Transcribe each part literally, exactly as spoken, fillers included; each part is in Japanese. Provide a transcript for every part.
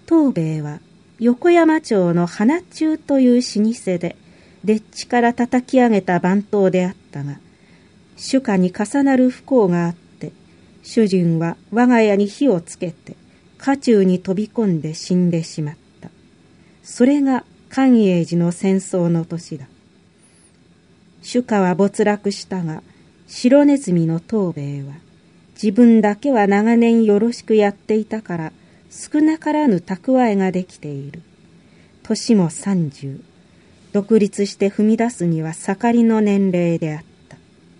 藤兵衛は横山町の花中という老舗ででっちから叩き上げた番頭であったが、主家に重なる不幸があって、主人は我が家に火をつけて家中に飛び込んで死んでしまった。それが寛永寺の戦争の年だ。主家は没落したが、白ネズミの藤兵衛は自分だけは長年よろしくやっていたから少なからぬ蓄えができている。年も三十、独立して踏み出すには盛りの年齢であった。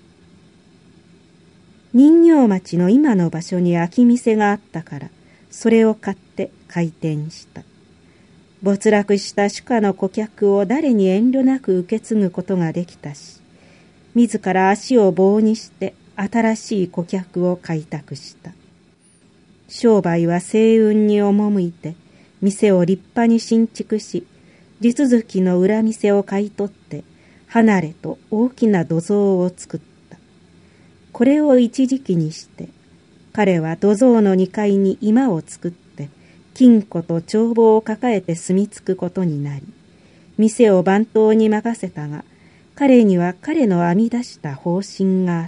人形町の今の場所に空き店があったからそれを買って開店した。没落した主家の顧客を誰に遠慮なく受け継ぐことができたし、自ら足を棒にして新しい顧客を開拓した。商売は盛運に赴いて店を立派に新築し、地続きの裏店を買い取って離れと大きな土蔵を作った。これを一時期にして彼は土蔵の二階に居間を作って金庫と帳簿を抱えて住み着くことになり、店を番頭に任せたが、彼には彼の編み出した方針があった。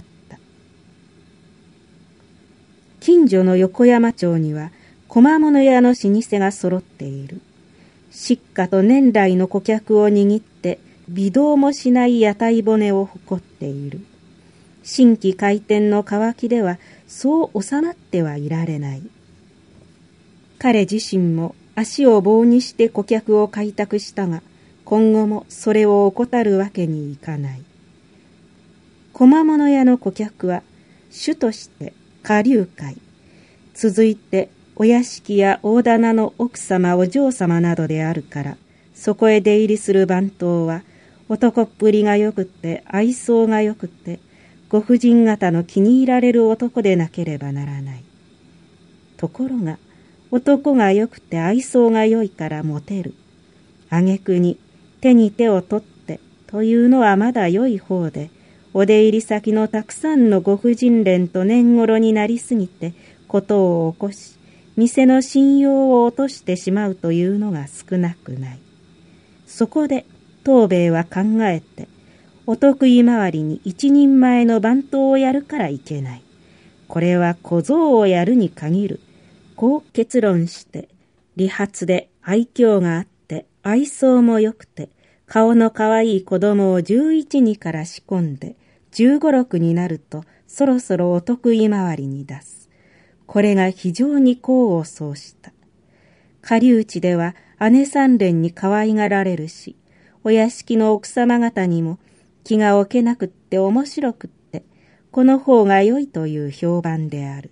近所の横山町には小物屋の老舗が揃っている。しっかと年来の顧客を握って微動もしない屋台骨を誇っている。新規開店の渇きではそう収まってはいられない。彼自身も足を棒にして顧客を開拓したが、今後もそれを怠るわけにいかない。小物屋の顧客は主として下流会、続いてお屋敷や大店の奥様お嬢様などであるから、そこへ出入りする番頭は男っぷりがよくって愛想がよくってご婦人方の気に入られる男でなければならない。ところが男がよくて愛想がよいからモテる。挙句に手に手を取ってというのはまだ良い方で、お出入り先のたくさんのご婦人連と年頃になりすぎてことを起こし、店の信用を落としてしまうというのが少なくない。そこで藤兵衛は考えて、お得意回りに一人前の番頭をやるからいけない。これは小僧をやるに限る。こう結論して、利発で愛嬌があって愛想もよくて顔のかわいい子供を十一人から仕込んで十五六になるとそろそろお得意回りに出す。これが非常に功を奏した。下流地では姉三連に可愛がられるし、お屋敷の奥様方にも気が置けなくって面白くってこの方が良いという評判である。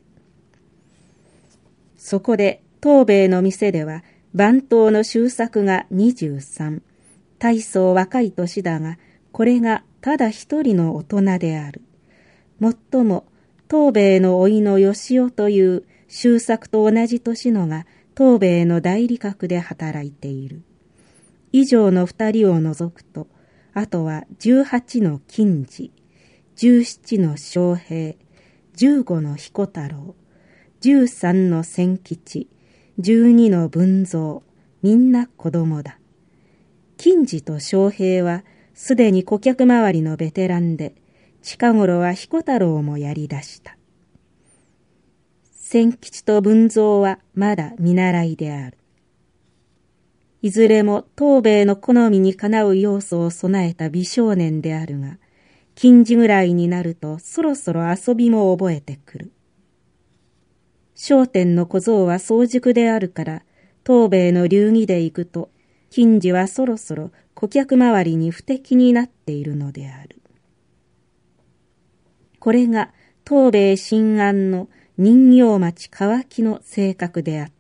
そこで藤兵衛の店では番頭の周作が二十三、大層若い年だが、これがただ一人の大人である。もっとも藤兵衛の甥の義雄という周作と同じ年のが藤兵衛の代理閣で働いている。以上の二人を除くと、あとは十八の金次、十七の昌平、十五の彦太郎、十三の千吉、十二の文蔵、みんな子供だ。金次と昌平はすでに顧客周りのベテランで、近頃は彦太郎もやり出した。千吉と文蔵はまだ見習いである。いずれも藤兵衛の好みにかなう要素を備えた美少年であるが、金次ぐらいになるとそろそろ遊びも覚えてくる。商店の小僧は早熟であるから、藤兵衛の流儀で行くと、金次はそろそろ顧客周りに不敵になっているのである。これが藤兵衛新安の人形町川木の性格であった。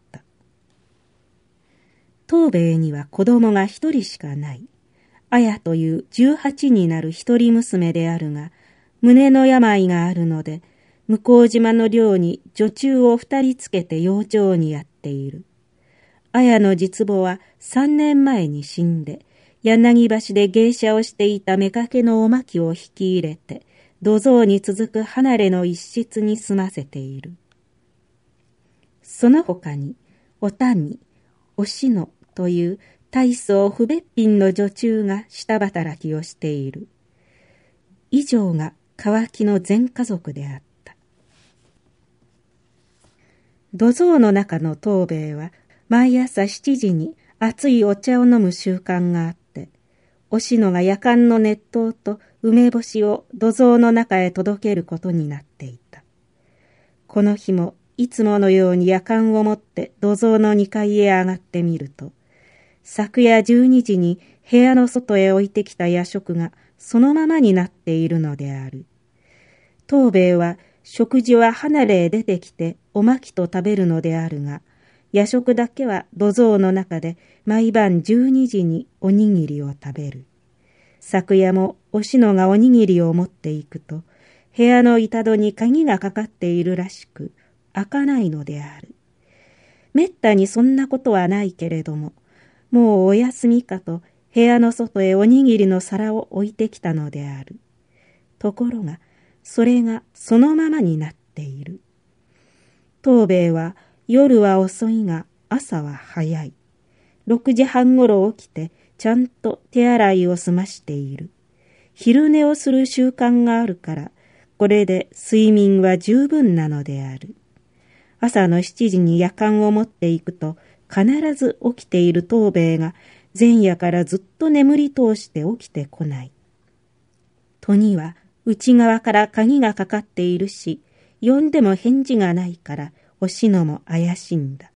藤兵衛には子供が一人しかない。綾という十八になる一人娘であるが、胸の病があるので、向島の寮に女中を二人つけて養生にやっている。綾の実母は三年前に死んで、柳橋で芸者をしていた妾のおまきを引き入れて、土蔵に続く離れの一室に住ませている。その他に、お民、 おしのという大層不別品の女中が下働きをしている。以上が川木の全家族であった。土蔵の中の藤兵衛は毎朝七時に熱いお茶を飲む習慣があって、おしのが夜間の熱湯と梅干しを土蔵の中へ届けることになっていた。この日もいつものように夜間を持って土蔵の二階へ上がってみると、昨夜十二時に部屋の外へ置いてきた夜食がそのままになっているのである。藤兵衛は食事は離れへ出てきておまきと食べるのであるが、夜食だけは土蔵の中で毎晩十二時におにぎりを食べる。昨夜もおしのがおにぎりを持っていくと、部屋の板戸に鍵がかかっているらしく、開かないのである。めったにそんなことはないけれども、もうお休みかと部屋の外へおにぎりの皿を置いてきたのである。ところが、それがそのままになっている。藤兵衛は夜は遅いが朝は早い。六時半ごろ起きてちゃんと手洗いを済ましている。昼寝をする習慣があるから、これで睡眠は十分なのである。朝の七時に夜間を持っていくと、必ず起きている藤兵衛が前夜からずっと眠り通して起きてこない。戸には内側から鍵がかかっているし、呼んでも返事がないからおしのも怪しんだ。